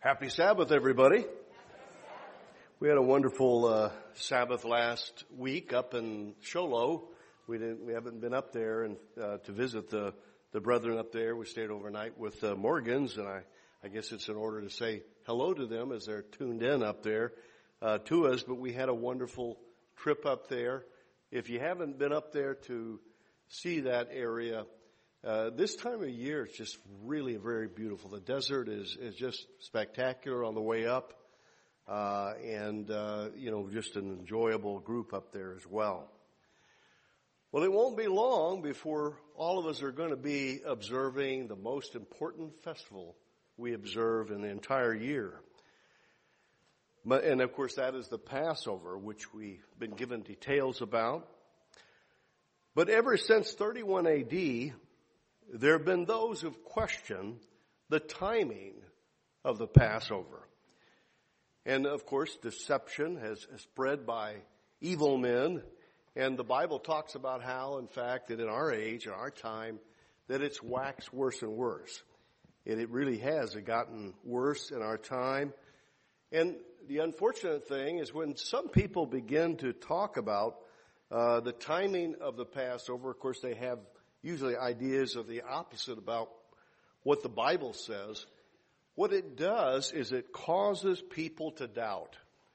Happy Sabbath, everybody. We had a wonderful Sabbath last week up in Show Low. We haven't been up there and to visit the brethren up there. We stayed overnight with Morgans, and I guess it's in order to say hello to them as they're tuned in up there to us. But we had a wonderful trip up there. If you haven't been up there to see that area, this time of year it's just really very beautiful. The desert is just spectacular on the way up, and just an enjoyable group up there as well. Well, it won't be long before all of us are going to be observing the most important festival we observe in the entire year. And of course that is the Passover, which we've been given details about. But ever since 31 AD, there have been those who've questioned the timing of the Passover. And of course, deception has spread by evil men. And the Bible talks about how, in fact, that in our age, in our time, that it's waxed worse and worse. And it really has gotten worse in our time. And the unfortunate thing is when some people begin to talk about the timing of the Passover, of course, they have usually ideas of the opposite about what the Bible says. What it does is it causes people to doubt.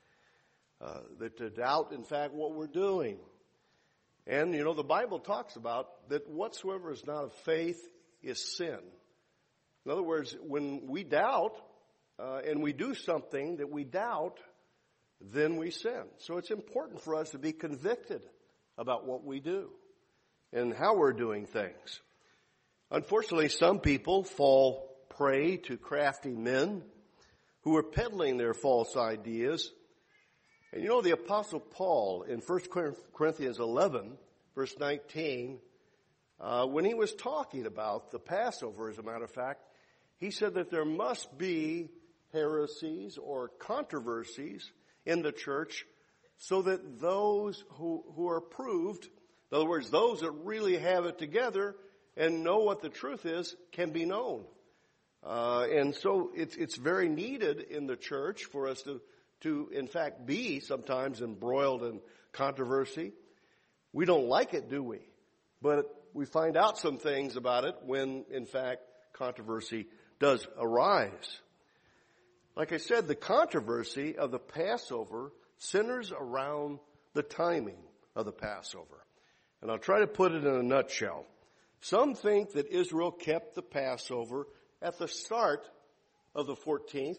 To doubt, in fact, what we're doing. And, the Bible talks about that whatsoever is not of faith is sin. In other words, when we doubt and we do something that we doubt, then we sin. So it's important for us to be convicted about what we do and how we're doing things. Unfortunately, some people fall prey to crafty men who are peddling their false ideas. And the Apostle Paul in 1 Corinthians 11, verse 19, when he was talking about the Passover, as a matter of fact, he said that there must be heresies or controversies in the church so that those who are approved, in other words, those that really have it together and know what the truth is, can be known. And so it's very needed in the church for us to in fact be sometimes embroiled in controversy. We don't like it, do we? But we find out some things about it when in fact controversy does arise. Like I said, the controversy of the Passover centers around the timing of the Passover. And I'll try to put it in a nutshell. Some think that Israel kept the Passover at the start of the 14th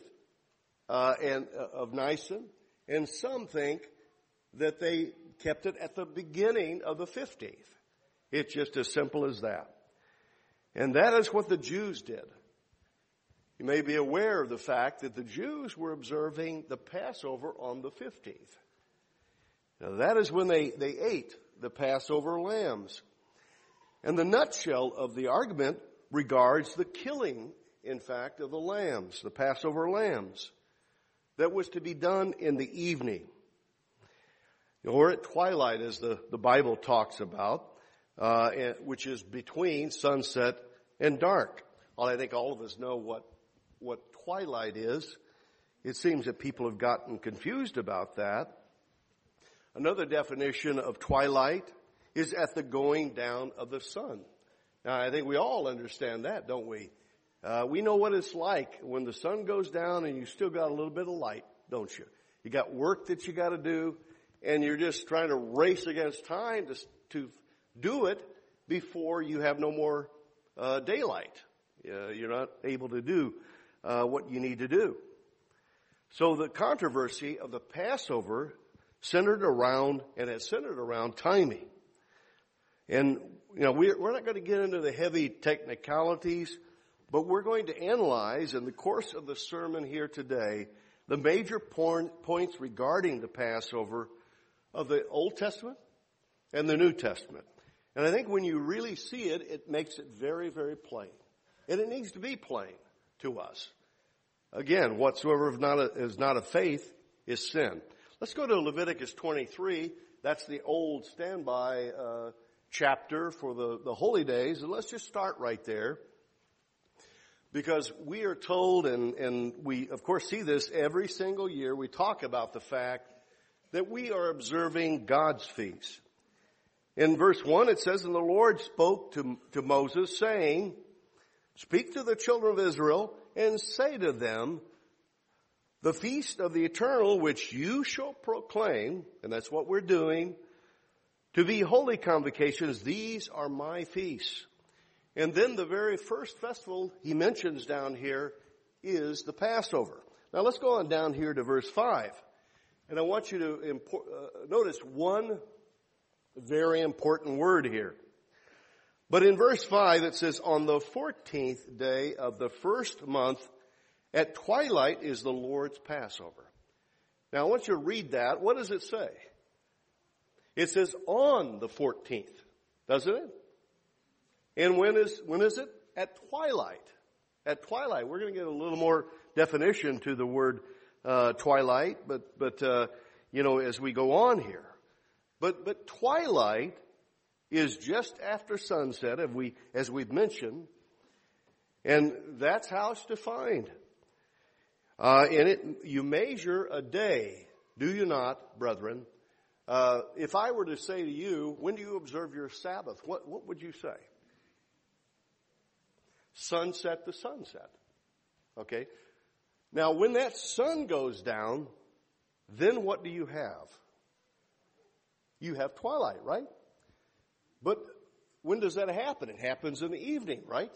of Nisan, and some think that they kept it at the beginning of the 15th. It's just as simple as that. And that is what the Jews did. You may be aware of the fact that the Jews were observing the Passover on the 15th. Now that is when they ate the Passover lambs. And the nutshell of the argument regards the killing, in fact, of the lambs, the Passover lambs, that was to be done in the evening. Or at twilight, as the Bible talks about, which is between sunset and dark. Well, I think all of us know what twilight is. It seems that people have gotten confused about that. Another definition of twilight is at the going down of the sun. Now, I think we all understand that, don't we? We know what it's like when the sun goes down and you still got a little bit of light, don't you? You got work that you got to do, and you're just trying to race against time to do it before you have no more daylight. You're not able to do what you need to do. So the controversy of the Passover centered around timing. And, we're not going to get into the heavy technicalities, but we're going to analyze in the course of the sermon here today the major points regarding the Passover of the Old Testament and the New Testament. And I think when you really see it, it makes it very, very plain. And it needs to be plain to us. Again, whatsoever is not of faith is sin. Let's go to Leviticus 23. That's the old standby chapter for the holy days. And let's just start right there. Because we are told, and we of course see this every single year, we talk about the fact that we are observing God's feast. In verse 1 it says, "And the Lord spoke to Moses, saying, Speak to the children of Israel, and say to them, The feast of the eternal which you shall proclaim," and that's what we're doing, "to be holy convocations, these are my feasts." And then the very first festival he mentions down here is the Passover. Now let's go on down here to verse 5. And I want you to notice one very important word here. But in verse 5 it says, "On the 14th day of the first month at twilight is the Lord's Passover." Now I want you to read that. What does it say? It says on the 14th, doesn't it? And when is it? At twilight. At twilight. We're going to get a little more definition to the word twilight, but as we go on here. But twilight is just after sunset, as we've mentioned, and that's how it's defined. You measure a day, do you not, brethren? If I were to say to you, when do you observe your Sabbath? What would you say? Sunset to sunset. Okay? Now, when that sun goes down, then what do you have? You have twilight, right? But when does that happen? It happens in the evening, right?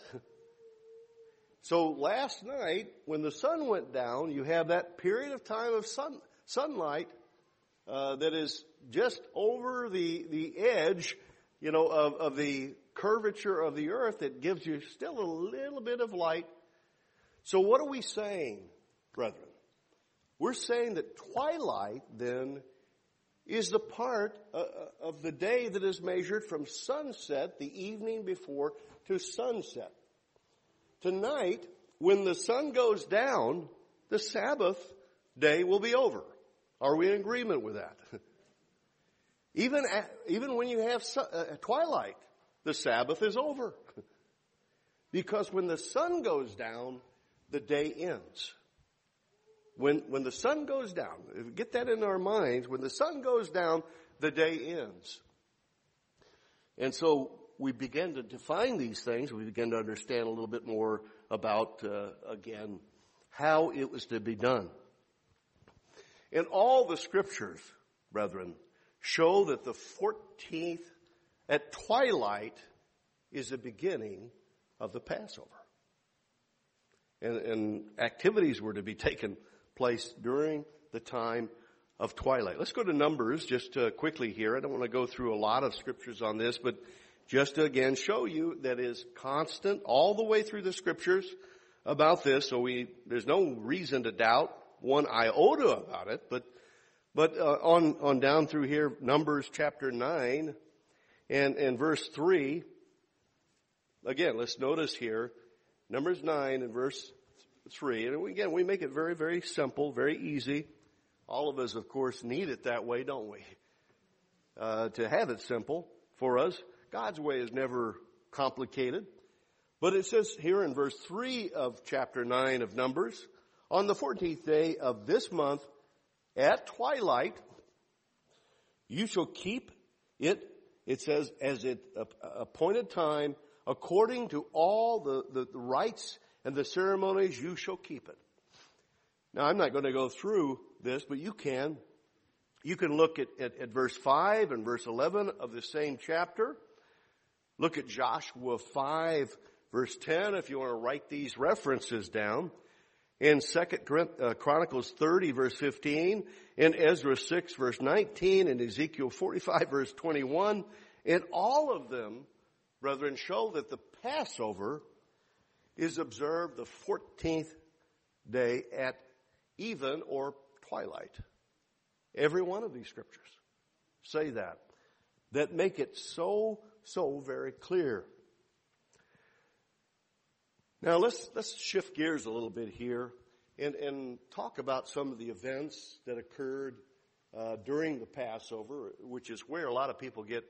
So last night, when the sun went down, you have that period of time of sunlight that is just over the edge, of the curvature of the earth that gives you still a little bit of light. So what are we saying, brethren? We're saying that twilight then is the part of the day that is measured from sunset, the evening before, to sunset. Tonight, when the sun goes down, the Sabbath day will be over. Are we in agreement with that? Even when you have twilight, the Sabbath is over. Because when the sun goes down, the day ends. When the sun goes down, get that in our minds, when the sun goes down, the day ends. And so we begin to define these things. We begin to understand a little bit more about, again, how it was to be done. And all the scriptures, brethren, show that the 14th at twilight is the beginning of the Passover. And activities were to be taken place during the time of twilight. Let's go to Numbers just quickly here. I don't want to go through a lot of scriptures on this, but just to again show you that is constant all the way through the scriptures about this. So there's no reason to doubt one iota about it, but on down through here, Numbers chapter 9 and verse 3. Again, let's notice here, Numbers 9 and verse 3. And again, we make it very, very simple, very easy. All of us, of course, need it that way, don't we? To have it simple for us. God's way is never complicated. But it says here in verse 3 of chapter 9 of Numbers, on the 14th day of this month at twilight, you shall keep it, it says, as it appointed time, according to all the rites and the ceremonies, you shall keep it. Now, I'm not going to go through this, but you can. You can look at verse 5 and verse 11 of the same chapter. Look at Joshua 5, verse 10, if you want to write these references down. In 2 Chronicles 30, verse 15. In Ezra 6, verse 19. In Ezekiel 45, verse 21. And all of them, brethren, show that the Passover is observed the 14th day at even or twilight. Every one of these scriptures say that make it so very clear. Now let's shift gears a little bit here and talk about some of the events that occurred during the Passover, which is where a lot of people get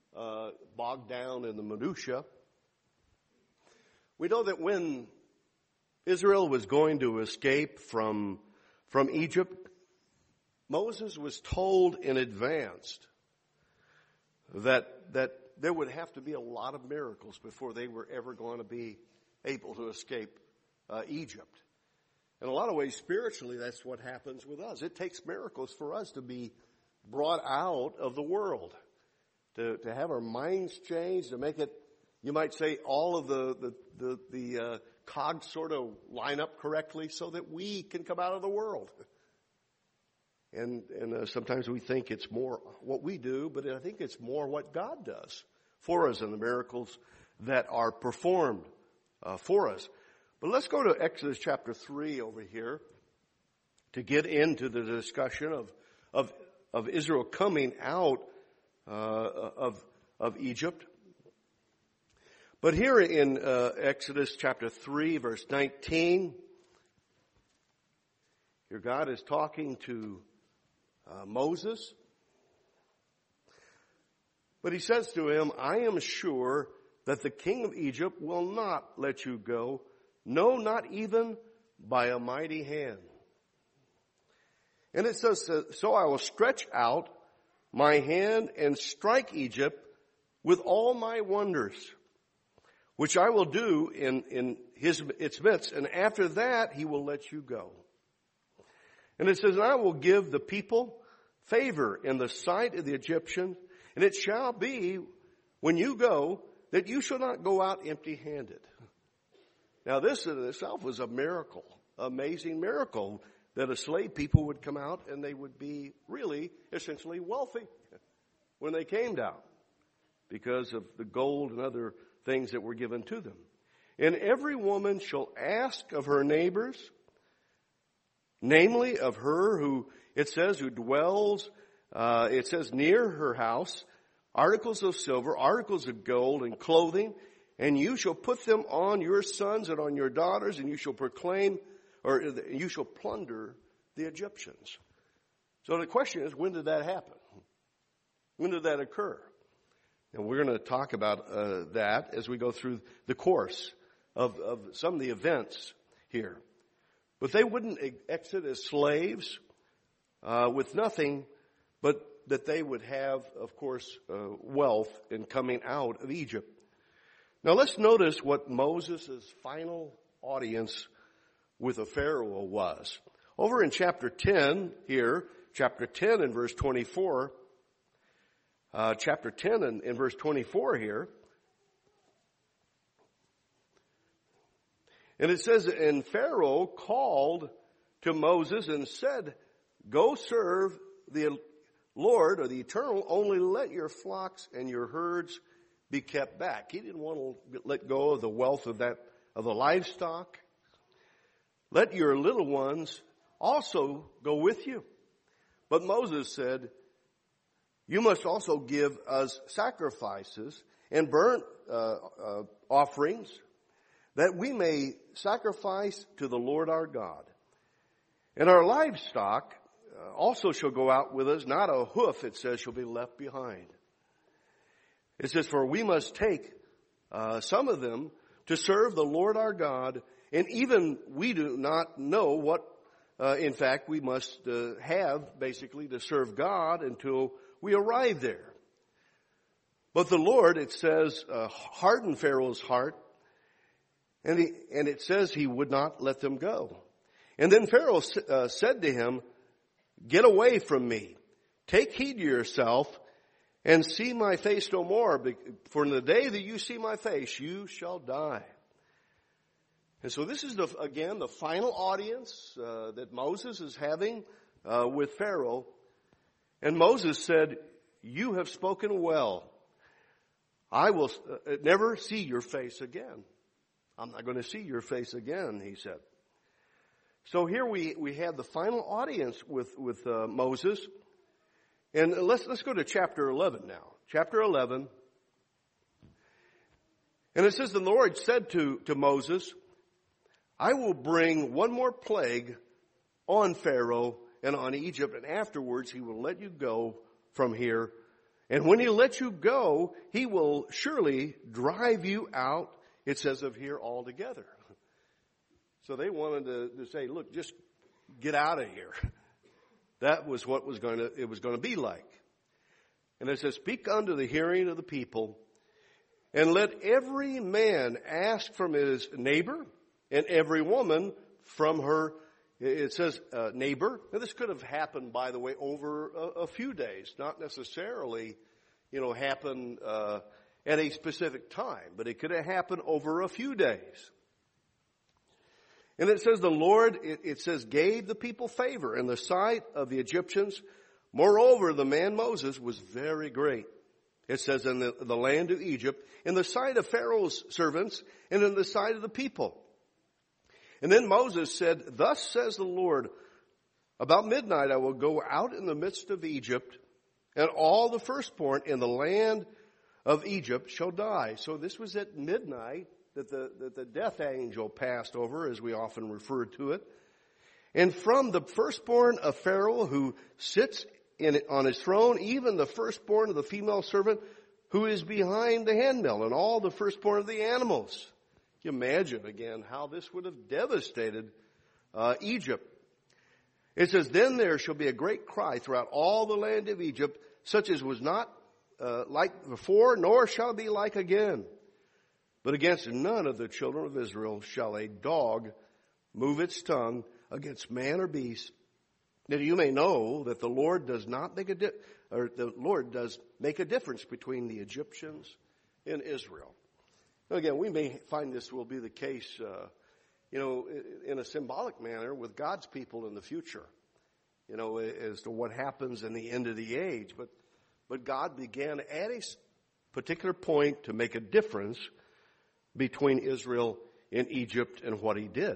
bogged down in the minutia. We know that when Israel was going to escape from Egypt, Moses was told in advance that there would have to be a lot of miracles before they were ever going to be able to escape Egypt. In a lot of ways, spiritually, that's what happens with us. It takes miracles for us to be brought out of the world, to have our minds changed, to make it, you might say, all of the cogs sort of line up correctly so that we can come out of the world. And sometimes we think it's more what we do, but I think it's more what God does for us and the miracles that are performed for us. But let's go to Exodus chapter 3 over here to get into the discussion of Israel coming out of Egypt. But here in Exodus chapter 3, verse 19, here God is talking to Moses. But he says to him, I am sure that the king of Egypt will not let you go, no, not even by a mighty hand. And it says, so I will stretch out my hand and strike Egypt with all my wonders, which I will do in its midst, and after that he will let you go. And it says, and I will give the people favor in the sight of the Egyptians, and it shall be when you go that you shall not go out empty-handed. Now this in itself was a miracle, amazing miracle, that a slave people would come out and they would be really essentially wealthy when they came down because of the gold and other things that were given to them. And every woman shall ask of her neighbors, namely of her who, it says, who dwells, it says near her house, articles of silver, articles of gold, and clothing, and you shall put them on your sons and on your daughters, and you shall proclaim, or you shall plunder the Egyptians. So the question is, when did that happen? When did that occur? And we're going to talk about that as we go through the course of some of the events here. But they wouldn't exit as slaves with nothing, but that they would have, of course, wealth in coming out of Egypt. Now let's notice what Moses' final audience with a Pharaoh was. Over in chapter 10 here, chapter 10 and verse 24, chapter 10 and verse 24 here, and it says, and Pharaoh called to Moses and said, go serve the Lord, or the Eternal, only let your flocks and your herds be kept back. He didn't want to let go of the wealth of the livestock. Let your little ones also go with you. But Moses said, you must also give us sacrifices and burnt offerings, that we may sacrifice to the Lord our God. And our livestock also shall go out with us, not a hoof, it says, shall be left behind. It says, for we must take some of them to serve the Lord our God, and even we do not know what, in fact, we must have, basically, to serve God until we arrive there. But the Lord, it says, hardened Pharaoh's heart, and it says he would not let them go. And then Pharaoh said to him, get away from me. Take heed to yourself and see my face no more. For in the day that you see my face, you shall die. And so this is, again, the final audience that Moses is having with Pharaoh. And Moses said, you have spoken well. I will never see your face again. I'm not going to see your face again, he said. So here we have the final audience with Moses. And let's go to chapter 11 now. Chapter 11. And it says, the Lord said to Moses, I will bring one more plague on Pharaoh and on Egypt, and afterwards he will let you go from here. And when he lets you go, he will surely drive you out, it says of here, altogether. So they wanted to say, look, just get out of here. That was what it was going to be like. And it says, speak unto the hearing of the people, and let every man ask from his neighbor, and every woman from her, it says, neighbor. Now, this could have happened, by the way, over a few days, not necessarily, happen at a specific time, but it could have happened over a few days. And it says the Lord, it says, gave the people favor in the sight of the Egyptians. Moreover, the man Moses was very great. It says in the land of Egypt, in the sight of Pharaoh's servants, and in the sight of the people. And then Moses said, thus says the Lord, about midnight I will go out in the midst of Egypt, and all the firstborn in the land of Egypt shall die. So this was at midnight that the death angel passed over, as we often refer to it. And from the firstborn of Pharaoh who sits on his throne, even the firstborn of the female servant who is behind the handmill, and all the firstborn of the animals. You imagine again how this would have devastated Egypt. It says, then there shall be a great cry throughout all the land of Egypt, such as was not like before, nor shall be like again. But against none of the children of Israel shall a dog move its tongue against man or beast, that you may know that the Lord does not make the Lord does make a difference between the Egyptians and Israel. Now again, we may find this will be the case, in a symbolic manner with God's people in the future, as to what happens in the end of the age. But God began at a particular point to make a difference between Israel and Egypt and what he did.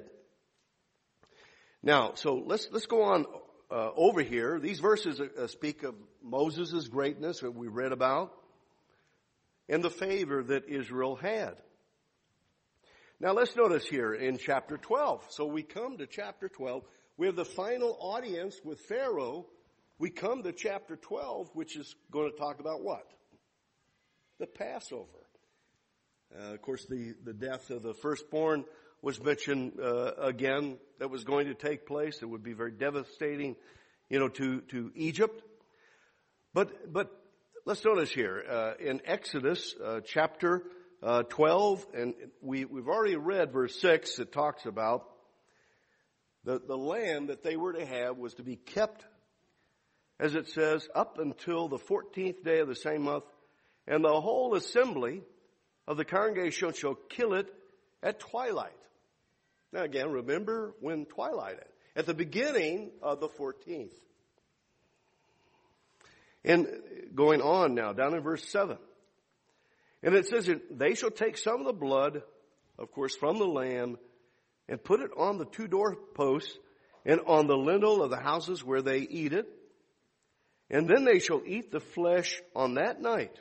Now, so let's go on over here. These verses speak of Moses' greatness that we read about and the favor that Israel had. Now let's notice here in chapter 12. So we come to chapter 12. We have the final audience with Pharaoh. We come to chapter 12, which is going to talk about what? The Passover. Of course, the death of the firstborn was mentioned again. That was going to take place. It would be very devastating, to Egypt. But let's notice here in Exodus chapter 12, and we've already read verse 6. It talks about the land that they were to have was to be kept, as it says, up until the 14th day of the same month, and the whole assembly of the congregation shall kill it at twilight. Now again, remember when twilight is. At the beginning of the 14th. And going on now, down in verse 7. And it says, they shall take some of the blood, of course, from the lamb, and put it on the 2 doorposts and on the lintel of the houses where they eat it. And then they shall eat the flesh on that night.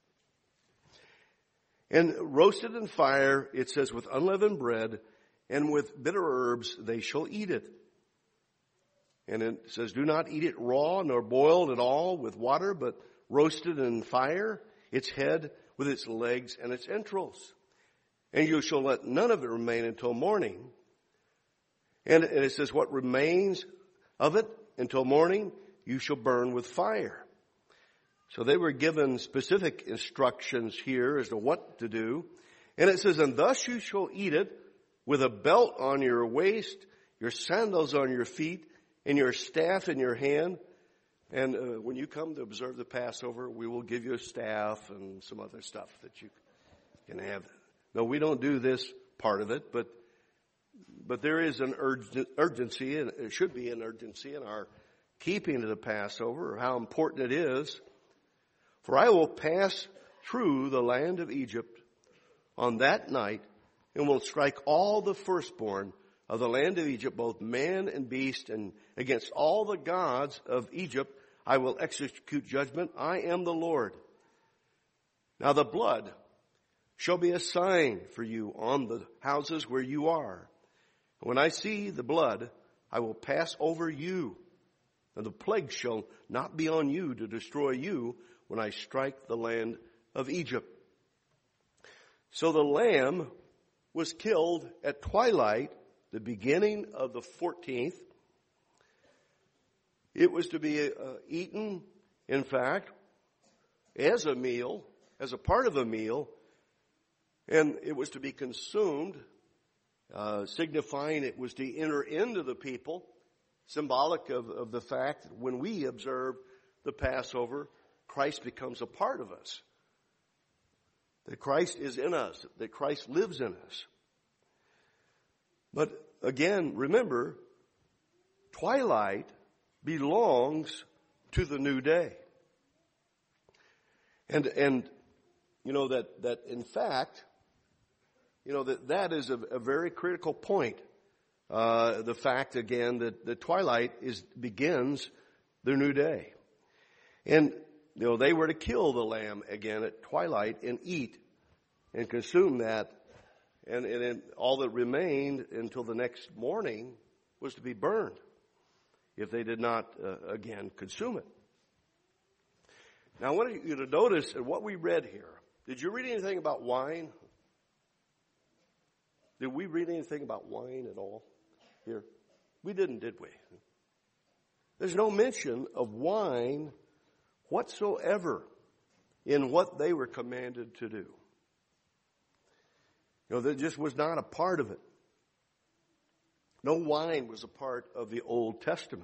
And roasted in fire, it says, with unleavened bread, and with bitter herbs they shall eat it. And it says, do not eat it raw, nor boiled at all with water, but roasted in fire, its head with its legs and its entrails. And you shall let none of it remain until morning. And it says, what remains of it until morning, you shall burn with fire. So they were given specific instructions here as to what to do. And it says, and thus you shall eat it with a belt on your waist, your sandals on your feet, and your staff in your hand. And when you come to observe the Passover, we will give you a staff and some other stuff that you can have. No, we don't do this part of it, but there is an urgency, and it should be an urgency in our keeping of the Passover, how important it is. For I will pass through the land of Egypt on that night, and will strike all the firstborn of the land of Egypt, both man and beast, and against all the gods of Egypt I will execute judgment. I am the Lord. Now the blood shall be a sign for you on the houses where you are. When I see the blood, I will pass over you, and the plague shall not be on you to destroy you when I strike the land of Egypt. So the lamb was killed at twilight the beginning of the 14th. It was to be eaten, in fact, as a meal, as a part of a meal, and it was to be consumed, signifying it was to enter into the people, symbolic of the fact that when we observe the Passover, Christ becomes a part of us. That Christ is in us, that Christ lives in us. But again, remember, twilight belongs to the new day. And you know that in fact, you know that is a very critical point. The fact again that the twilight begins the new day. And you know, they were to kill the lamb again at twilight and eat and consume that. And then all that remained until the next morning was to be burned if they did not, again, consume it. Now, I want you to notice what we read here. Did you read anything about wine? Did we read anything about wine at all here? We didn't, did we? There's no mention of wine whatsoever in what they were commanded to do. You know, that just was not a part of it. No wine was a part of the Old Testament.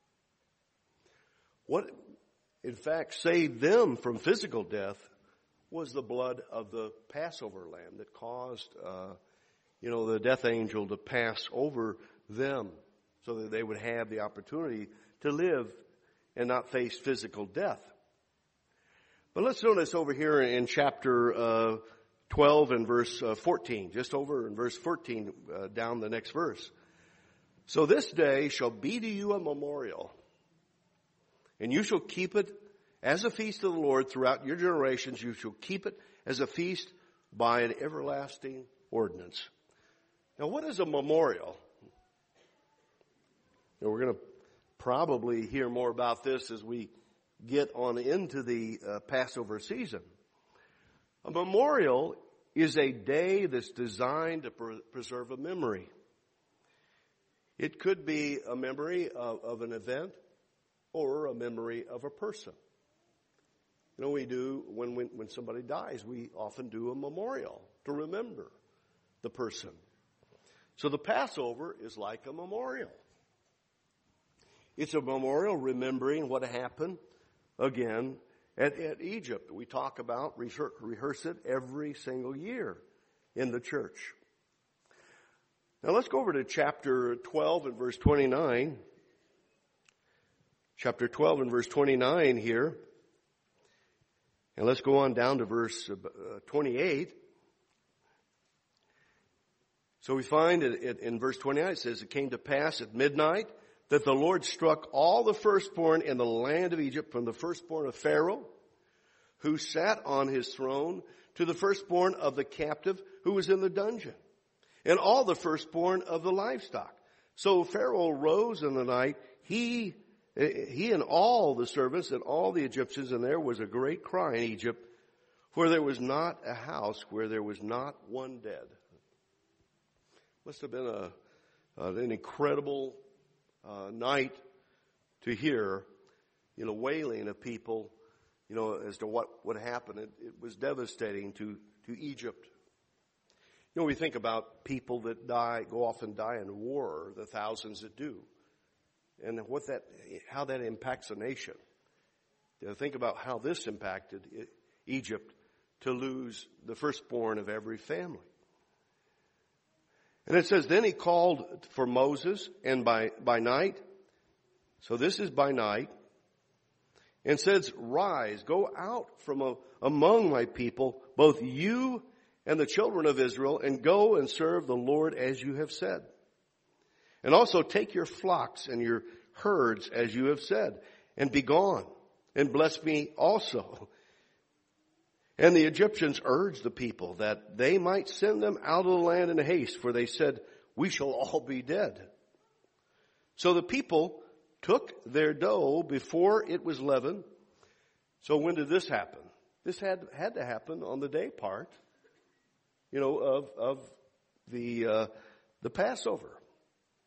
What, in fact, saved them from physical death was the blood of the Passover lamb that caused, the death angel to pass over them so that they would have the opportunity to live and not face physical death. But let's notice over here in chapter 12 and verse 14, just over in verse 14, down the next verse. So this day shall be to you a memorial, and you shall keep it as a feast of the Lord throughout your generations. You shall keep it as a feast by an everlasting ordinance. Now, what is a memorial? Now, we're going to probably hear more about this as we get on into the Passover season. A memorial is a day that's designed to preserve a memory. It could be a memory of an event or a memory of a person. You know, we do, when somebody dies, we often do a memorial to remember the person. So the Passover is like a memorial. It's a memorial remembering what happened, again, at Egypt. We talk about, rehearse it every single year in the church. Now let's go over to chapter 12 and verse 29. Chapter 12 and verse 29 here. And let's go on down to verse 28. So we find it in verse 29, it says, it came to pass at midnight that the Lord struck all the firstborn in the land of Egypt, from the firstborn of Pharaoh, who sat on his throne, to the firstborn of the captive who was in the dungeon, and all the firstborn of the livestock. So Pharaoh rose in the night, he and all the servants and all the Egyptians, and there was a great cry in Egypt, for there was not a house where there was not one dead. Must have been an incredible night to hear, wailing of people, as to what would happen. It was devastating to Egypt. We think about people that go off and die in war, the thousands that do, and how that impacts a nation. Think about how this impacted Egypt to lose the firstborn of every family. And it says, then he called for Moses, and by night, so this is by night, and says, rise, go out from among my people, both you and the children of Israel, and go and serve the Lord as you have said. And also take your flocks and your herds as you have said, and be gone, and bless me also. And the Egyptians urged the people that they might send them out of the land in haste, for they said, we shall all be dead. So the people took their dough before it was leavened. So when did this happen? This had to happen on the day part, of the Passover.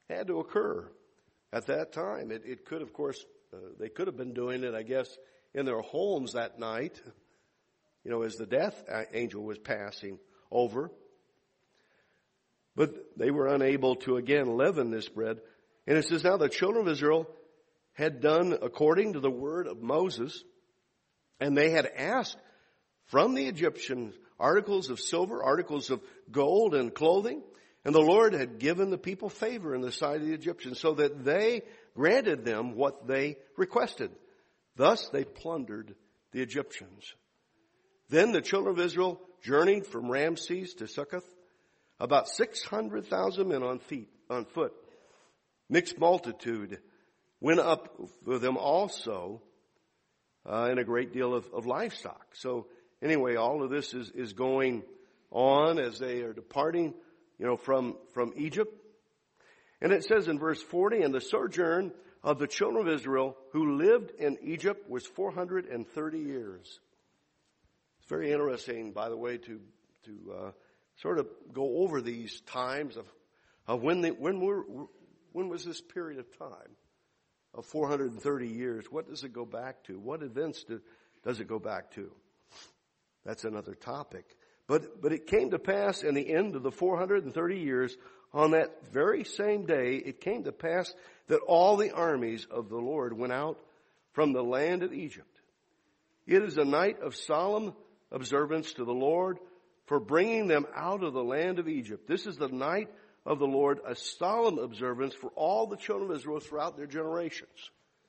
had to occur at that time. It could, of course, they could have been doing it, I guess, in their homes that night, as the death angel was passing over. But they were unable to, again, leaven this bread. And it says, now the children of Israel had done according to the word of Moses, and they had asked from the Egyptians articles of silver, articles of gold and clothing. And the Lord had given the people favor in the sight of the Egyptians, so that they granted them what they requested. Thus they plundered the Egyptians. Then the children of Israel journeyed from Ramses to Succoth, about 600,000 men on foot. Mixed multitude went up with them also, and a great deal of livestock. So anyway, all of this is going on as they are departing, from Egypt. And it says in verse 40, and the sojourn of the children of Israel who lived in Egypt was 430 years. It's very interesting, by the way, to sort of go over these times of when was this period of time of 430 years? What does it go back to? What events does it go back to? That's another topic. But it came to pass in the end of the 430 years, on that very same day, it came to pass that all the armies of the Lord went out from the land of Egypt. It is a night of solemn observance to the Lord for bringing them out of the land of Egypt. This is the night of the Lord, a solemn observance for all the children of Israel throughout their generations.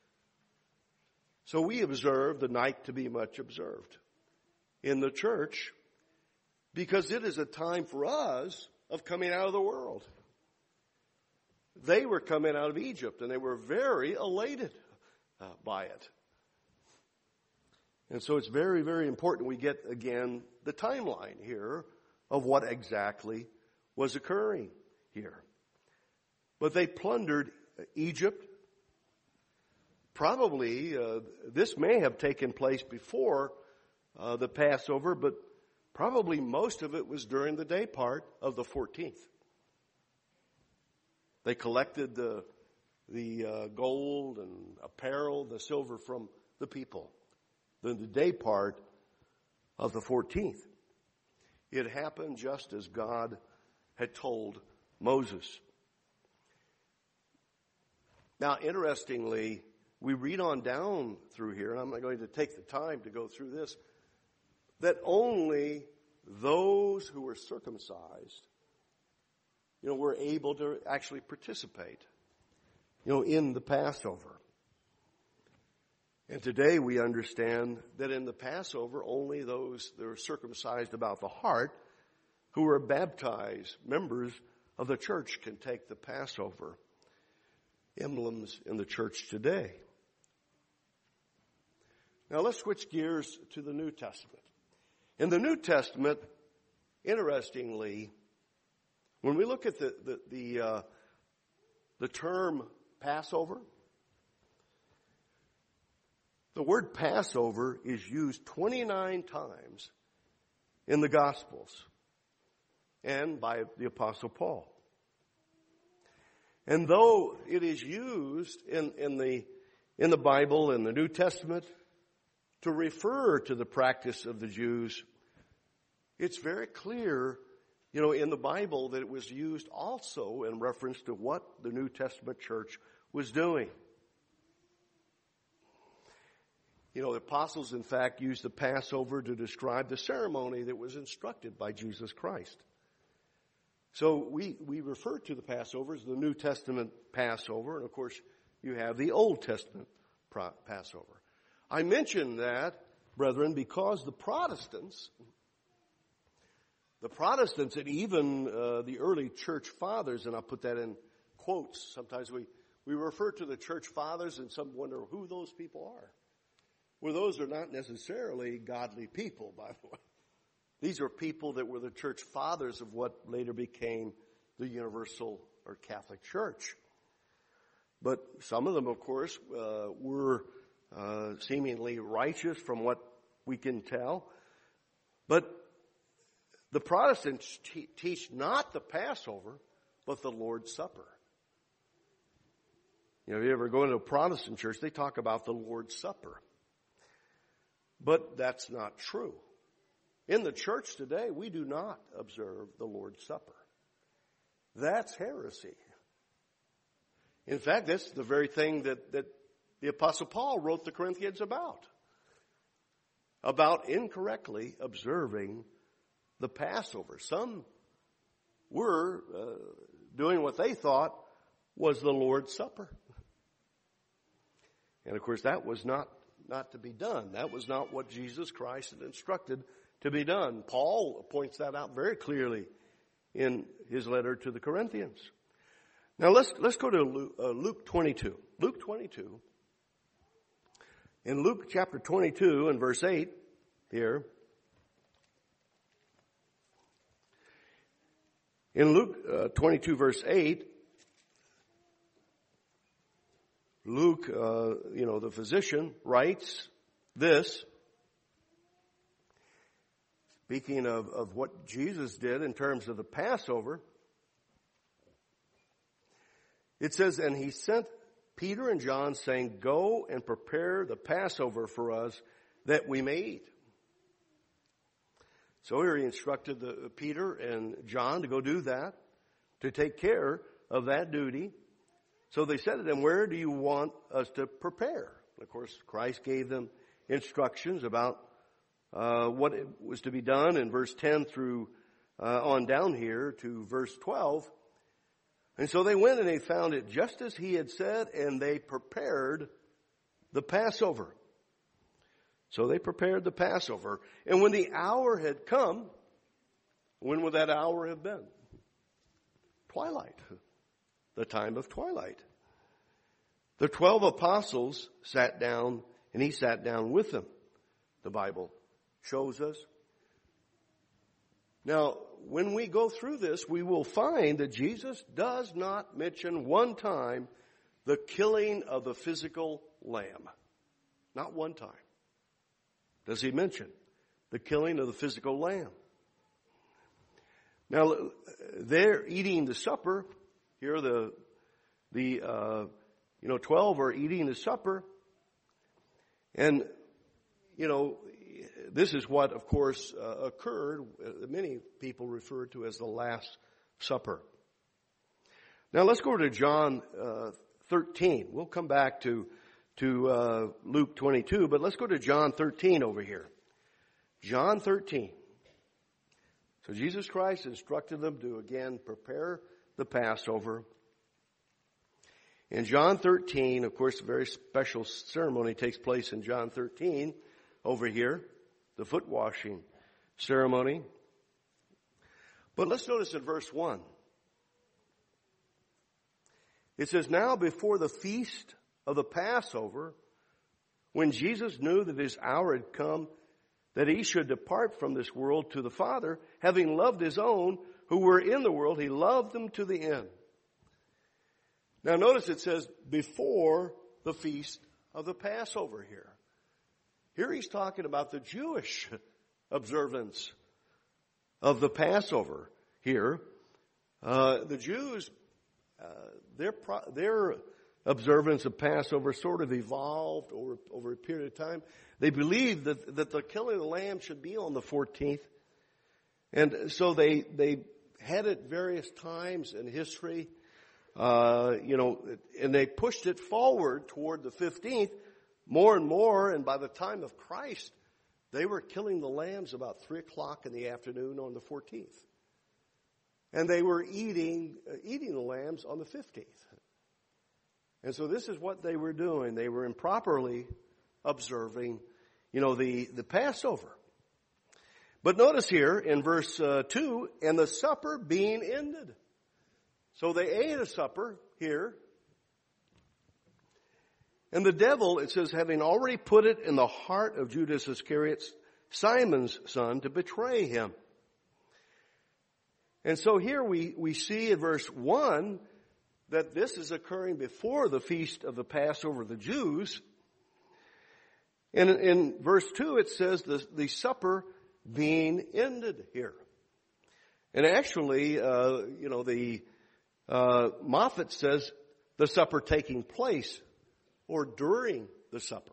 So we observe the night to be much observed in the church, because it is a time for us of coming out of the world. They were coming out of Egypt, and they were very elated by it. And so it's very, very important we get, again, the timeline here of what exactly was occurring here. But they plundered Egypt. Probably this may have taken place before the Passover, but probably most of it was during the day part of the 14th. They collected the gold and apparel, the silver from the people. The day part of the 14th. It happened just as God had told Moses. Now, interestingly, we read on down through here, and I'm not going to take the time to go through this, that only those who were circumcised, were able to actually participate, in the Passover. And today we understand that in the Passover, only those that are circumcised about the heart, who are baptized members of the church, can take the Passover emblems in the church today. Now let's switch gears to the New Testament. In the New Testament, interestingly, when we look at the term Passover, the word Passover is used 29 times in the Gospels and by the Apostle Paul. And though it is used in the Bible, in the New Testament, to refer to the practice of the Jews, it's very clear, in the Bible that it was used also in reference to what the New Testament church was doing. The apostles, in fact, used the Passover to describe the ceremony that was instructed by Jesus Christ. So we refer to the Passover as the New Testament Passover, and of course, you have the Old Testament Passover. I mention that, brethren, because the Protestants and even the early church fathers, and I'll put that in quotes, sometimes we refer to the church fathers and some wonder who those people are. Well, those are not necessarily godly people, by the way. These are people that were the church fathers of what later became the Universal or Catholic Church. But some of them, of course, were seemingly righteous from what we can tell. But the Protestants teach not the Passover, but the Lord's Supper. You know, if you ever go into a Protestant church, they talk about the Lord's Supper. But that's not true. In the church today, we do not observe the Lord's Supper. That's heresy. In fact, that's the very thing that the Apostle Paul wrote the Corinthians about incorrectly observing the Passover. Some were doing what they thought was the Lord's Supper. And of course, that was not to be done. That was not what Jesus Christ had instructed to be done. Paul points that out very clearly in his letter to the Corinthians. Now let's go to Luke 22. Luke 22. In Luke chapter 22 and verse 8 here. In Luke 22 verse 8, Luke, the physician writes this, speaking of what Jesus did in terms of the Passover. It says, and he sent Peter and John saying, go and prepare the Passover for us that we may eat. So here he instructed Peter and John to go do that, to take care of that duty. So they said to them, where do you want us to prepare? And of course, Christ gave them instructions about what it was to be done in verse 10 through on down here to verse 12. And so they went and they found it just as he had said, and they prepared the Passover. So they prepared the Passover. And when the hour had come, when would that hour have been? Twilight. The time of twilight. The 12 apostles sat down, and he sat down with them, the Bible shows us. Now, when we go through this, we will find that Jesus does not mention one time the killing of the physical lamb. Not one time does he mention the killing of the physical lamb. Now, they're eating the supper. Here the 12 are eating the supper. And, this is what, of course, occurred. Many people refer to as the Last Supper. Now let's go to John 13. We'll come back to Luke 22, but let's go to John 13 over here. John 13. So Jesus Christ instructed them to again prepare the Passover. In John 13, of course, a very special ceremony takes place in John 13 over here, the foot washing ceremony. But let's notice in verse 1. It says, now before the feast of the Passover, when Jesus knew that his hour had come, that he should depart from this world to the Father, having loved his own who were in the world, he loved them to the end. Now notice it says, before the feast of the Passover here. Here he's talking about the Jewish observance of the Passover here. The Jews, their observance of Passover sort of evolved over a period of time. They believed that the killing of the lamb should be on the 14th. And so they had it various times in history, and they pushed it forward toward the 15th more and more. And by the time of Christ, they were killing the lambs about 3 o'clock in the afternoon on the 14th. And they were eating the lambs on the 15th. And so this is what they were doing. They were improperly observing, the Passover. But notice here in verse 2, and the supper being ended. So they ate a supper here. And the devil, it says, having already put it in the heart of Judas Iscariot, Simon's son, to betray him. And so here we see in verse 1 that this is occurring before the feast of the Passover of the Jews. And in verse 2 it says the supper being ended here. And actually, the Moffat says the supper taking place or during the supper.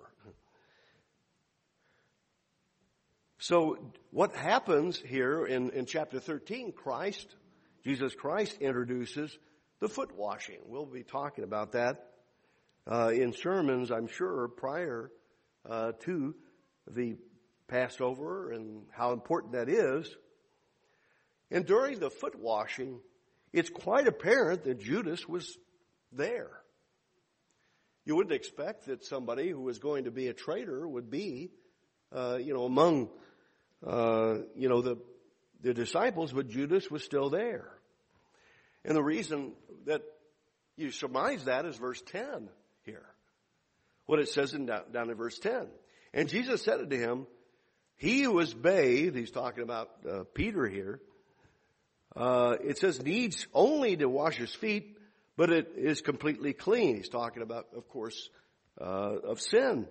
So what happens here in chapter 13, Jesus Christ introduces the foot washing. We'll be talking about that in sermons, I'm sure, prior to the Passover and how important that is. And during the foot washing, it's quite apparent that Judas was there. You wouldn't expect that somebody who was going to be a traitor would be, among, the disciples, but Judas was still there. And the reason that you surmise that is verse 10 here. What it says down in verse 10. And Jesus said unto him, he who is bathed, he's talking about Peter here, it says needs only to wash his feet, but it is completely clean. He's talking about, of course, of sin.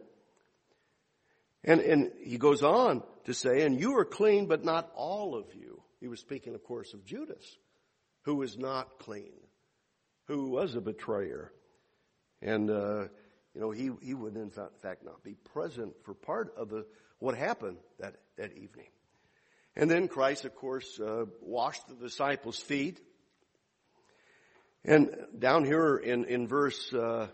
And he goes on to say, and you are clean, but not all of you. He was speaking, of course, of Judas, who was not clean, who was a betrayer. And, he would in fact not be present for part of what happened that evening. And then Christ, of course, washed the disciples' feet. And down here in verse,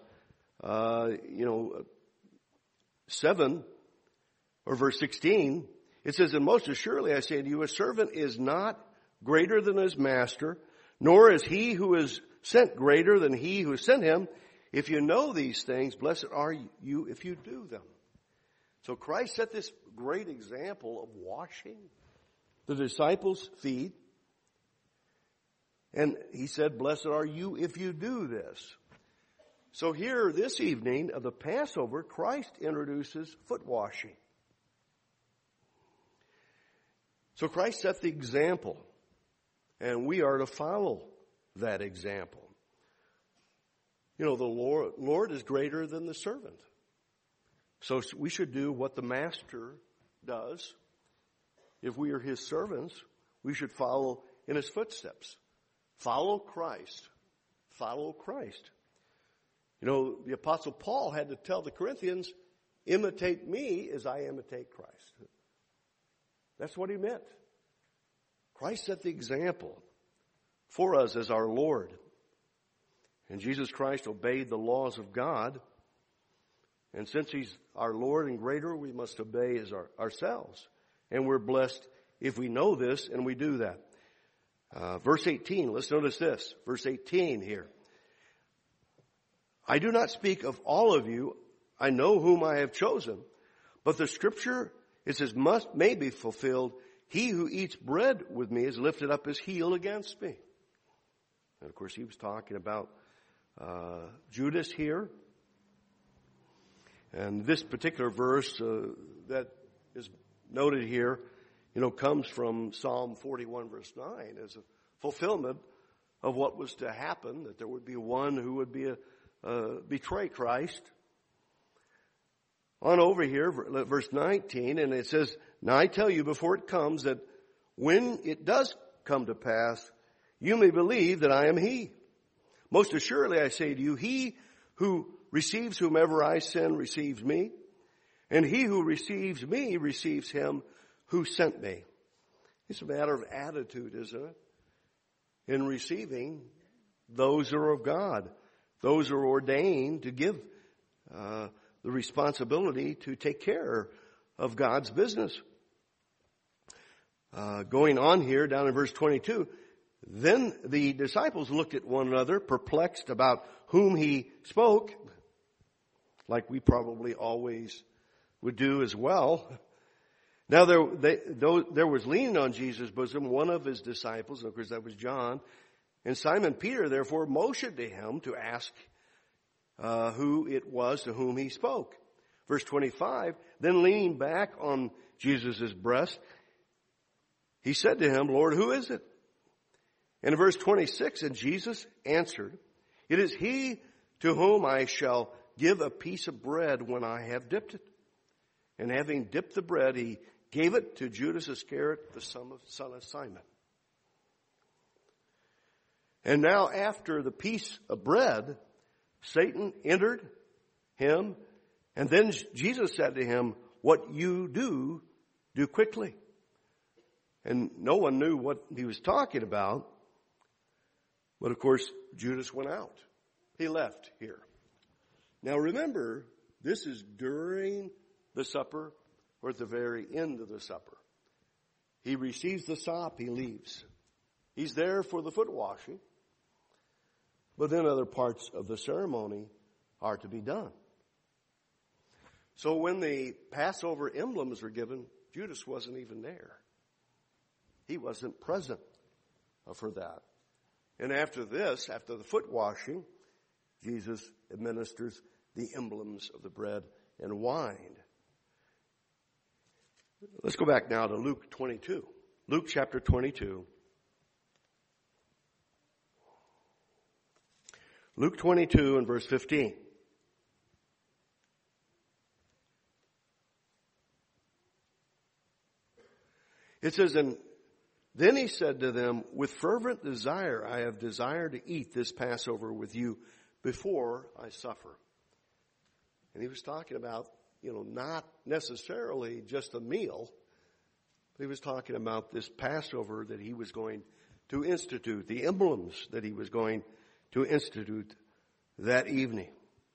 7 or verse 16, it says, and most assuredly I say to you, a servant is not greater than his master, nor is he who is sent greater than he who sent him. If you know these things, blessed are you if you do them. So Christ set this great example of washing the disciples' feet. And he said, blessed are you if you do this. So here this evening of the Passover, Christ introduces foot washing. So Christ set the example, and we are to follow that example. The Lord is greater than the servant. So we should do what the master does. If we are his servants, we should follow in his footsteps. Follow Christ. Follow Christ. The Apostle Paul had to tell the Corinthians, imitate me as I imitate Christ. That's what he meant. Christ set the example for us as our Lord. And Jesus Christ obeyed the laws of God. And since he's our Lord and greater, we must obey as ourselves. And we're blessed if we know this and we do that. Verse 18, let's notice this. Verse 18 here. I do not speak of all of you. I know whom I have chosen. But the scripture, it says, may be fulfilled. He who eats bread with me has lifted up his heel against me. And of course, he was talking about Judas here. And this particular verse that is noted here, comes from Psalm 41 verse 9 as a fulfillment of what was to happen, that there would be one who would betray Christ. On over here, verse 19, and it says, now I tell you before it comes that when it does come to pass, you may believe that I am he. Most assuredly I say to you, he who receives whomever I send receives me, and he who receives me receives him who sent me. It's a matter of attitude, isn't it? In receiving those who are of God, those who are ordained to give the responsibility to take care of God's business. Going on here, down in verse 22, then the disciples looked at one another, perplexed about whom he spoke, like we probably always would do as well. Now there was leaning on Jesus' bosom one of his disciples, and of course that was John, and Simon Peter therefore motioned to him to ask who it was to whom he spoke. Verse 25, then leaning back on Jesus' breast, he said to him, Lord, who is it? And in verse 26, and Jesus answered, it is he to whom I shall give a piece of bread when I have dipped it. And having dipped the bread, he gave it to Judas Iscariot, the son of Simon. And now after the piece of bread, Satan entered him, and then Jesus said to him, "What you do, do quickly." And no one knew what he was talking about. But of course, Judas went out. He left here. Now remember, this is during the supper or at the very end of the supper. He receives the sop, he leaves. He's there for the foot washing. But then other parts of the ceremony are to be done. So when the Passover emblems were given, Judas wasn't even there. He wasn't present for that. And after this, after the foot washing, Jesus administers the emblems of the bread and wine. Let's go back now to Luke 22. Luke chapter 22. Luke 22 and verse 15. It says, "And then he said to them, with fervent desire I have desired to eat this Passover with you before I suffer." And he was talking about, not necessarily just a meal. He was talking about this Passover that he was going to institute, the emblems that he was going to institute that evening.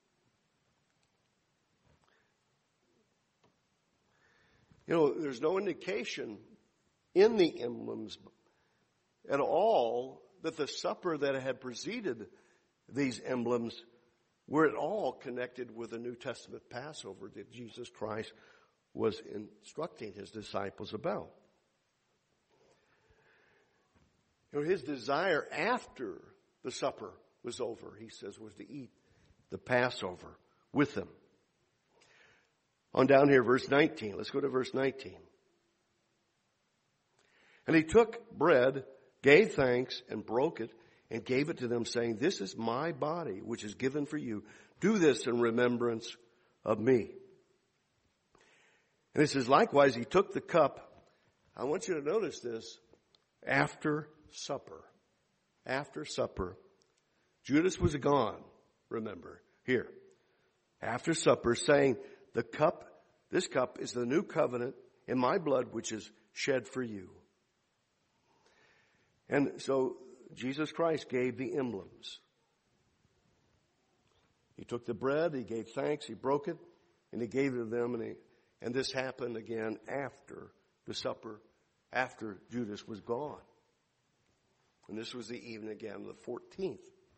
There's no indication in the emblems at all that the supper that had preceded these emblems were at all connected with the New Testament Passover that Jesus Christ was instructing his disciples about. His desire after the supper was over, he says, was to eat the Passover with them. On down here, verse 19. Let's go to verse 19. "And he took bread, gave thanks, and broke it, and gave it to them, saying, 'This is my body, which is given for you. Do this in remembrance of me.'" And it says, likewise, he took the cup. I want you to notice this. After supper. After supper. Judas was gone, remember, here. After supper, saying, this cup is the new covenant in my blood, which is shed for you. And so Jesus Christ gave the emblems. He took the bread, he gave thanks, he broke it, and he gave it to them. And this happened again after the supper, after Judas was gone. And this was the evening again, the 14th.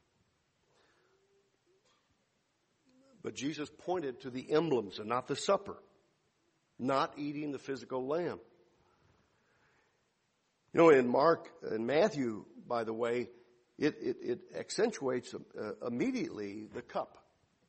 But Jesus pointed to the emblems and not the supper, not eating the physical lamb. In Mark and Matthew, by the way, it accentuates immediately the cup.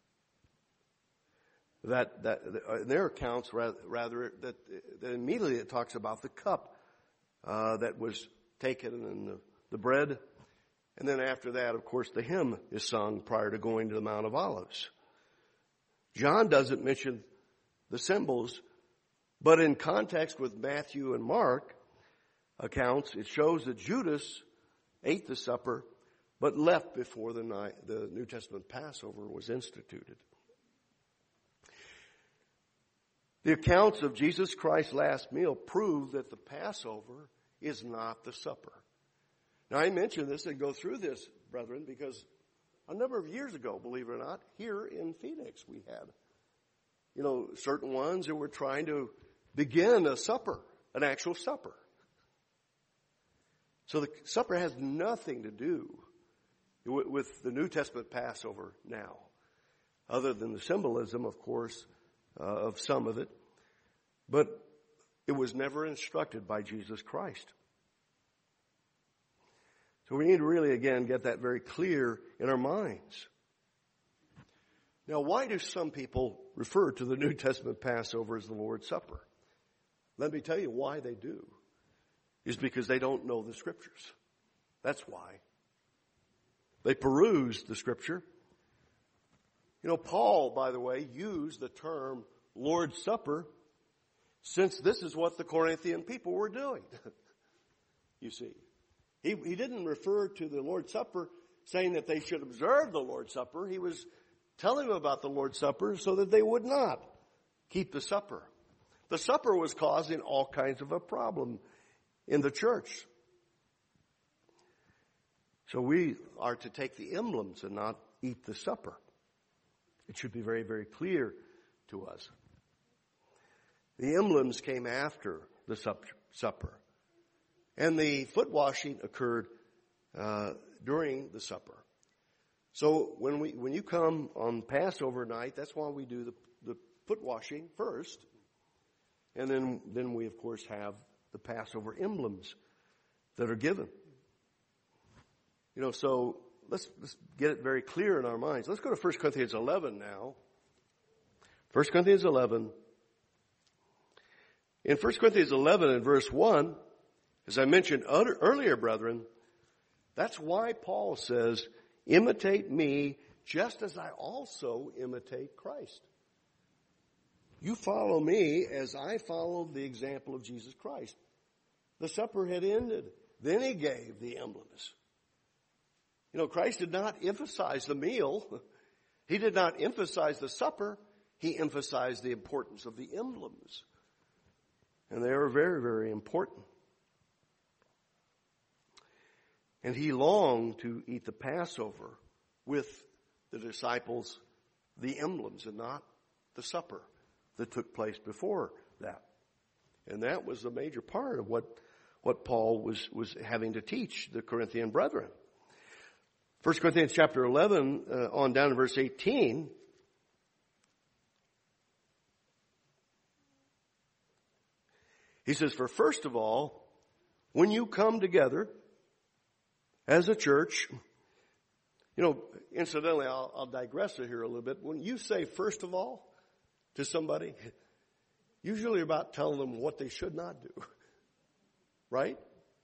That in their accounts, rather that immediately it talks about the cup that was taken and the bread. And then after that, of course, the hymn is sung prior to going to the Mount of Olives. John doesn't mention the symbols, but in context with Matthew and Mark accounts, it shows that Judas ate the supper, but left before the New Testament Passover was instituted. The accounts of Jesus Christ's last meal prove that the Passover is not the supper. Now, I mention this and go through this, brethren, because a number of years ago, believe it or not, here in Phoenix, we had, certain ones that were trying to begin a supper, an actual supper. So the supper has nothing to do with the New Testament Passover now, other than the symbolism, of course, of some of it. But it was never instructed by Jesus Christ. So we need to really, again, get that very clear in our minds. Now, why do some people refer to the New Testament Passover as the Lord's Supper? Let me tell you why they do. Is because they don't know the Scriptures. That's why. They peruse the Scripture. Paul, by the way, used the term Lord's Supper since this is what the Corinthian people were doing. You see. He didn't refer to the Lord's Supper saying that they should observe the Lord's Supper. He was tell him about the Lord's Supper so that they would not keep the supper. The supper was causing all kinds of a problem in the church. So we are to take the emblems and not eat the supper. It should be very, very clear to us. The emblems came after the supper. And the foot washing occurred during the supper. So when you come on Passover night, that's why we do the foot washing first. And then we, of course, have the Passover emblems that are given. So let's get it very clear in our minds. Let's go to 1 Corinthians 11 now. 1 Corinthians 11. In 1 Corinthians 11 and verse 1, as I mentioned earlier, brethren, that's why Paul says, imitate me just as I also imitate Christ. You follow me as I followed the example of Jesus Christ. The supper had ended. Then he gave the emblems. Christ did not emphasize the meal. He did not emphasize the supper. He emphasized the importance of the emblems. And they are very, very important. And he longed to eat the Passover with the disciples, the emblems, and not the supper that took place before that. And that was a major part of what Paul was having to teach the Corinthian brethren. 1 Corinthians chapter 11, on down to verse 18. He says, for first of all, when you come together as a church, incidentally, I'll digress here a little bit. When you say first of all to somebody, usually you're about telling them what they should not do. Right?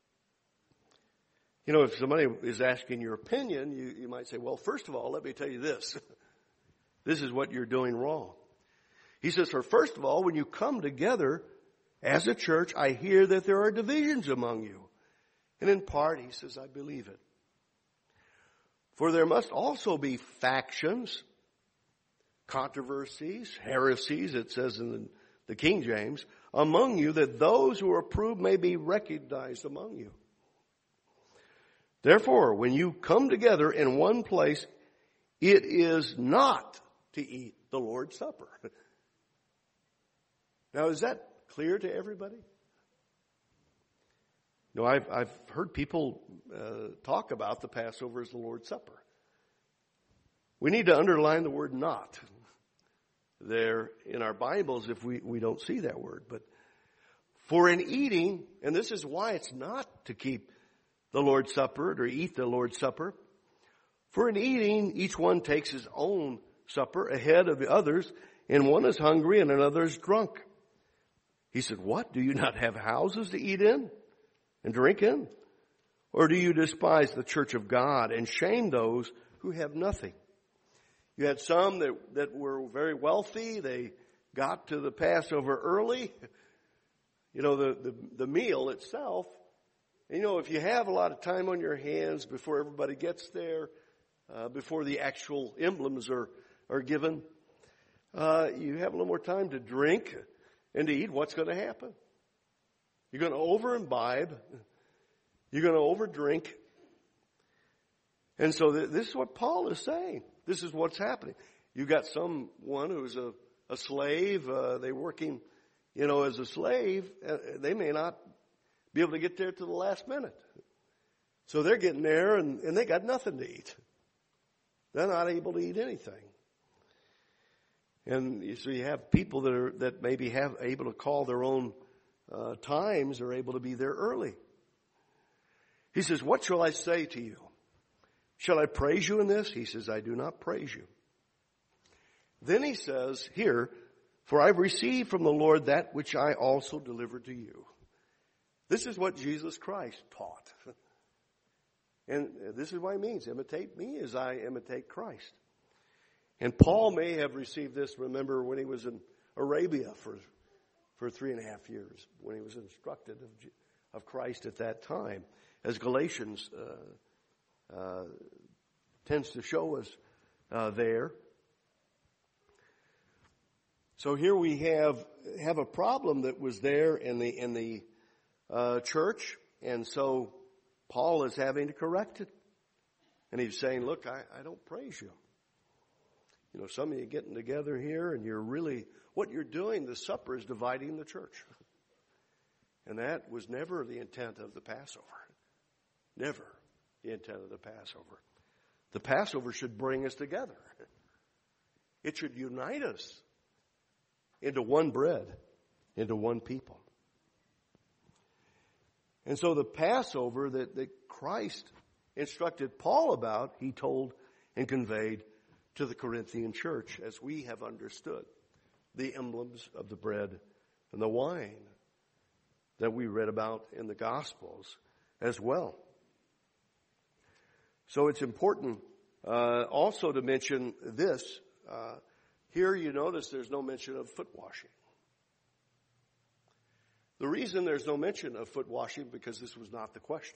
If somebody is asking your opinion, you might say, well, first of all, let me tell you this. This is what you're doing wrong. He says, for first of all, when you come together as a church, I hear that there are divisions among you. And in part, he says, I believe it. For there must also be factions, controversies, heresies, it says in the King James, among you, that those who are approved may be recognized among you. Therefore, when you come together in one place, it is not to eat the Lord's Supper. Now, is that clear to everybody? No, I've heard people talk about the Passover as the Lord's Supper. We need to underline the word not there in our Bibles if we don't see that word. But for an eating, and this is why it's not to keep the Lord's Supper or eat the Lord's Supper. For an eating, each one takes his own supper ahead of the others, and one is hungry and another is drunk. He said, what? Do you not have houses to eat in and drink in? Or do you despise the church of God and shame those who have nothing? You had some that were very wealthy. They got to the Passover early. The meal itself. If you have a lot of time on your hands before everybody gets there, before the actual emblems are given, you have a little more time to drink and to eat. What's going to happen? You're going to over-imbibe. You're going to over-drink. And so this is what Paul is saying. This is what's happening. You got someone who's a slave. They're working, as a slave. They may not be able to get there to the last minute. So they're getting there and they got nothing to eat. They're not able to eat anything. And so you have people that maybe have able to call their own times are able to be there early. He says, what shall I say to you? Shall I praise you in this? He says, I do not praise you. Then he says here, for I've received from the Lord that which I also delivered to you. This is what Jesus Christ taught. And this is what he means. Imitate me as I imitate Christ. And Paul may have received this, remember, when he was in Arabia for 3.5 years, when he was instructed of Christ at that time, as Galatians tends to show us there. So here we have a problem that was there in the church, and so Paul is having to correct it. And he's saying, look, I don't praise you. You know, some of you getting together here and you're really, what you're doing, the supper is dividing the church. And that was never the intent of the Passover. Never the intent of the Passover. The Passover should bring us together. It should unite us into one bread, into one people. And so the Passover that Christ instructed Paul about, he told and conveyed to the Corinthian church, as we have understood the emblems of the bread and the wine that we read about in the Gospels as well. So it's important also to mention this. Here you notice there's no mention of foot washing. The reason there's no mention of foot washing, because this was not the question.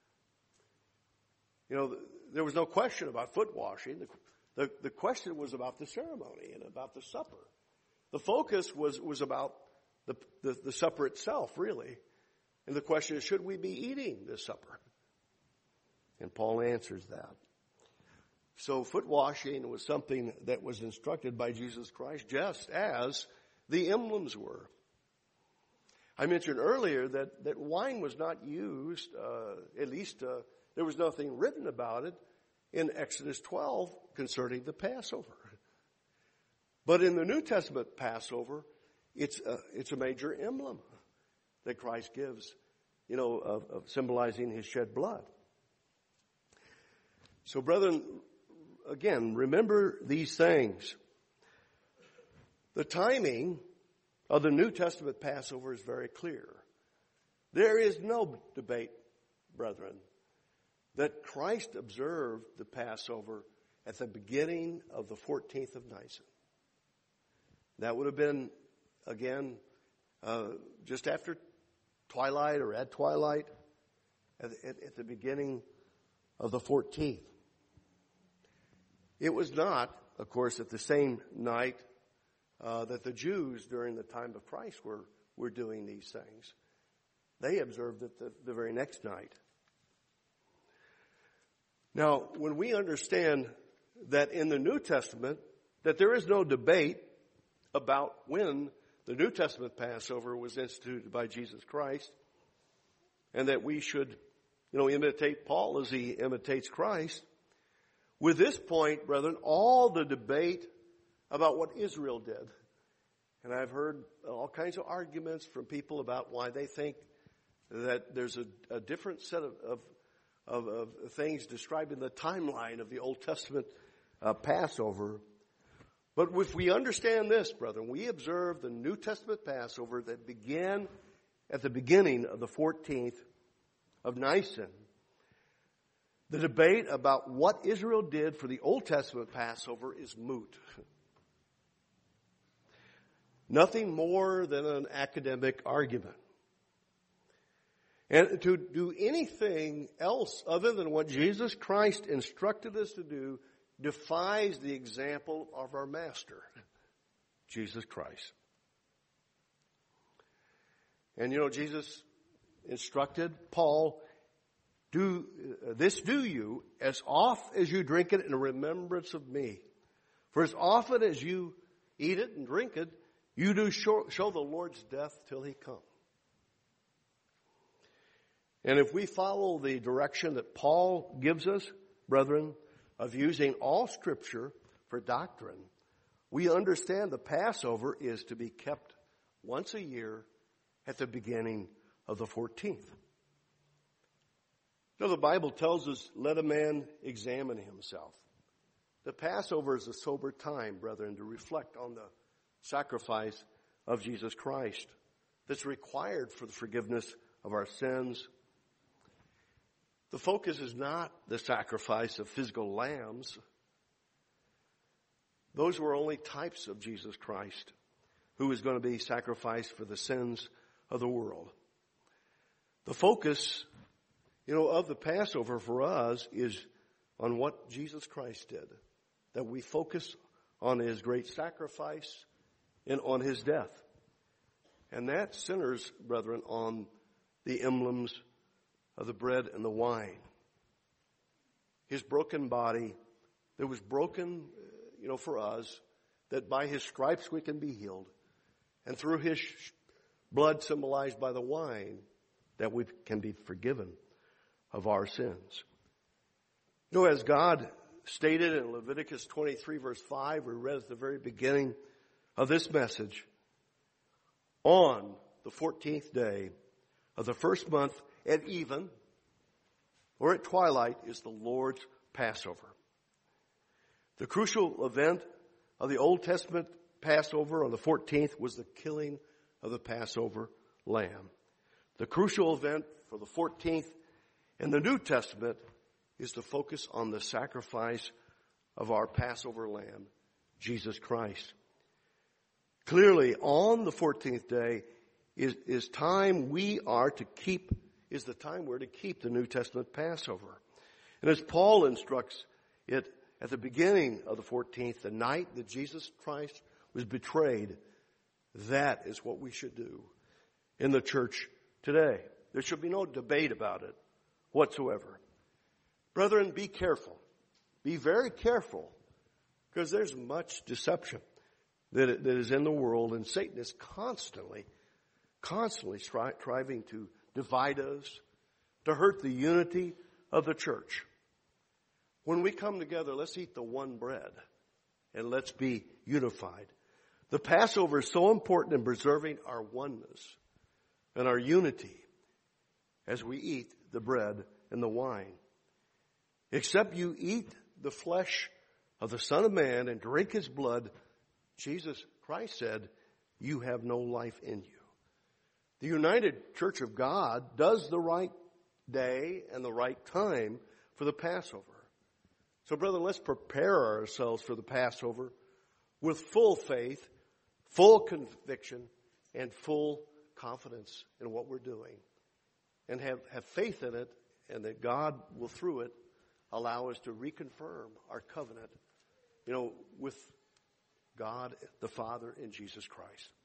You know, there was no question about foot washing. The question was about the ceremony and about the supper. The focus was about the supper itself, really. And the question is, should we be eating this supper? And Paul answers that. So foot washing was something that was instructed by Jesus Christ, just as the emblems were. I mentioned earlier that wine was not used, at least there was nothing written about it in Exodus 12 concerning the Passover. But in the New Testament Passover, it's a major emblem that Christ gives, you know, of symbolizing his shed blood. So brethren, again, remember these things. The timing of the New Testament Passover is very clear. There is no debate, brethren, that Christ observed the Passover at the beginning of the 14th of Nisan. That would have been, again, just after twilight or at twilight, at the beginning of the 14th. It was not, of course, at the same night that the Jews during the time of Christ were doing these things. They observed it the very next night. Now, when we understand that in the New Testament, that there is no debate about when the New Testament Passover was instituted by Jesus Christ, and that we should, you know, imitate Paul as he imitates Christ, with this point, brethren, all the debate about what Israel did, and I've heard all kinds of arguments from people about why they think that there's a different set of things describing the timeline of the Old Testament Passover. But if we understand this, brethren, we observe the New Testament Passover that began at the beginning of the 14th of Nisan. The debate about what Israel did for the Old Testament Passover is moot. Nothing more than an academic argument. And to do anything else other than what Jesus Christ instructed us to do defies the example of our Master, Jesus Christ. And you know, Jesus instructed Paul, do you as oft as you drink it in remembrance of me. For as often as you eat it and drink it, you do show the Lord's death till he come. And if we follow the direction that Paul gives us, brethren, of using all Scripture for doctrine, we understand the Passover is to be kept once a year at the beginning of the 14th. So the Bible tells us, let a man examine himself. The Passover is a sober time, brethren, to reflect on the sacrifice of Jesus Christ that's required for the forgiveness of our sins. The focus is not the sacrifice of physical lambs. Those were only types of Jesus Christ, who is going to be sacrificed for the sins of the world. The focus, you know, of the Passover for us is on what Jesus Christ did. That we focus on his great sacrifice and on his death. And that centers, brethren, on the emblems of the bread and the wine. His broken body that was broken, for us, that by his stripes we can be healed. And through his blood symbolized by the wine, that we can be forgiven of our sins. As God stated in Leviticus 23 verse 5, we read at the very beginning of this message, on the 14th day of the first month at even, or at twilight, is the Lord's Passover. The crucial event of the Old Testament Passover on the 14th was the killing of the Passover lamb. The crucial event for the 14th in the New Testament is to focus on the sacrifice of our Passover lamb, Jesus Christ. Clearly, on the 14th day is time we are to keep, is the time we're to keep the New Testament Passover. And as Paul instructs it at the beginning of the 14th, the night that Jesus Christ was betrayed, that is what we should do in the church today. There should be no debate about it whatsoever. Brethren, be careful. Be very careful, because there's much deception that is in the world, and Satan is constantly striving to divide us, to hurt the unity of the church. When we come together, let's eat the one bread, and let's be unified. The Passover is so important in preserving our oneness and our unity as we eat the bread and the wine. Except you eat the flesh of the Son of Man and drink his blood, Jesus Christ said, you have no life in you. The United Church of God does the right day and the right time for the Passover. So, brethren, let's prepare ourselves for the Passover with full faith, full conviction, and full confidence in what we're doing. And have faith in it, and that God will, through it, allow us to reconfirm our covenant, with God the Father in Jesus Christ.